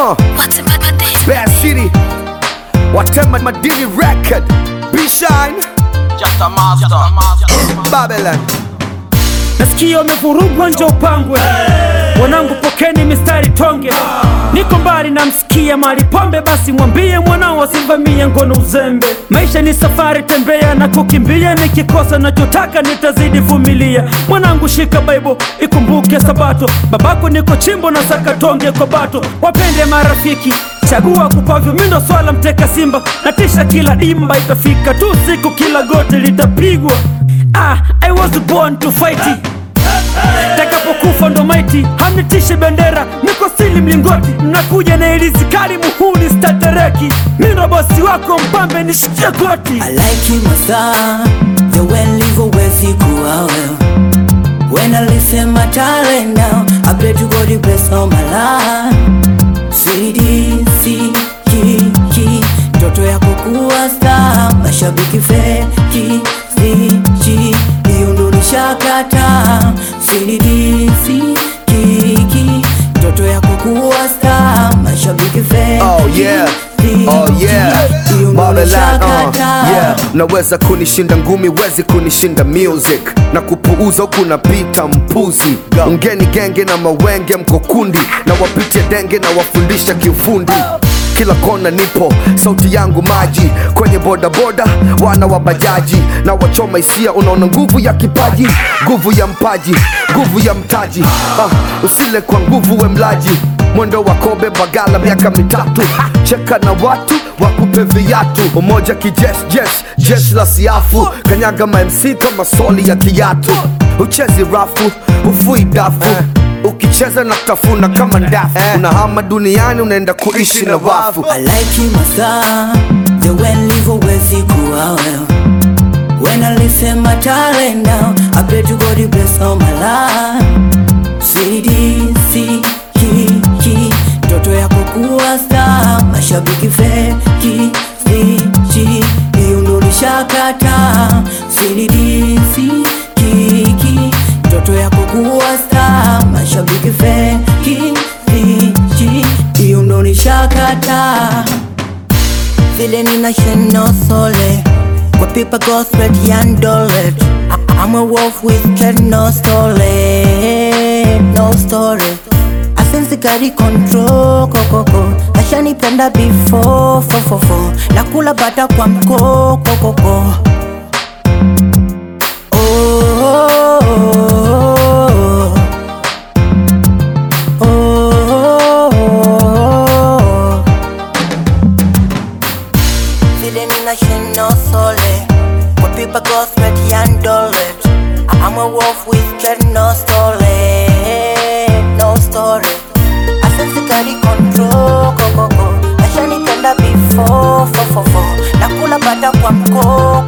Bad City, Watema Madini Record, B-Shine, Just a master. Babylon. Nasikia umevurugwa njo upangwe, wanangu pokeni mistari tonge. Niko mbali na msikia mali pombe, basi mwambie mwanao asivamie ngono uzembe. Maisha ni safari, tembea na kukimbia, nikikosa nachotaka nitazidi vumilia. Mwanangu shika Bible, ikumbuke sabato, babako niko chimbo na saka tonge kwa bato. Wapende marafiki, chagua kupavyo, mindo swala mteka simba, natisha kila dimba, itafika tu siku kila goti litapigwa. I was born to fight it. Takapokufa ndo maiti, hamnitishi bendera, niko stili mlingoti. Nakuja na ilizikari muhuni statereki, mindo bosi wako mpambe nishikia goti. I like you masa, the way live uwezi kuwa wewe. When I listen my talent now, I pray to God you bless all my life. CDC, kiki, toto yako kuwa star, mashabiki feki, CG, hiyo ndo nishakata. CDC, kiki, toto yako kuwa star, mashabiki feki. Oh yeah, oh yeah, Babylon, yeah. Naweza kunishinda ngumi, wezi kunishinda music. Na kupuuza huku napita mpuzi. Ungeni genge na mawenge mko kundi, na wapitia denge na wafundisha kiufundi. Kila kona nipo, sauti yangu maji. Kwenye boda boda, wana wa bajaji. Na wachoma hisia, unaona nguvu ya kipaji. Nguvu ya mpaji, nguvu ya mtaji. Usile kwa nguvu we mlaji. Mwendo wa kobe bagala miaka mitatu. Cheka na watu, wakupe viatu. Umoja jeshi la siafu. Kanyaga ma MC kama soli ya kiatu. Uchezi rafu, ufui dafu. Ukicheza na kutafuna kama ndafu. Unahama duniani unaenda kuishi na wafu. I like you masa, the way live uwezi kuwa wewe. When I listen my talent now, I pray to God you bless all my life. CDC, kiki, toto yako kuwa star, mashabiki feki, CG, hiyo ndo nishakata. CDC, kiki, toto yako kuwa star, mashabiki feki, CG, hiyo ndo nishakata. Vile nina sheno sole, kwa pipa go spread yandole. I'm a wolf with dread, no story, no story. Asensi kari control, kokoko. Ashanipenda before, fo. Nakula bata kwa mko, kokoko. Vile nina sheno sole, kwa pipa go spread yandole. I'm a wolf with dread, no story, no story. Asensi kari control, kokoko. Ashanipenda before, fo. Nakula bata kwa mko,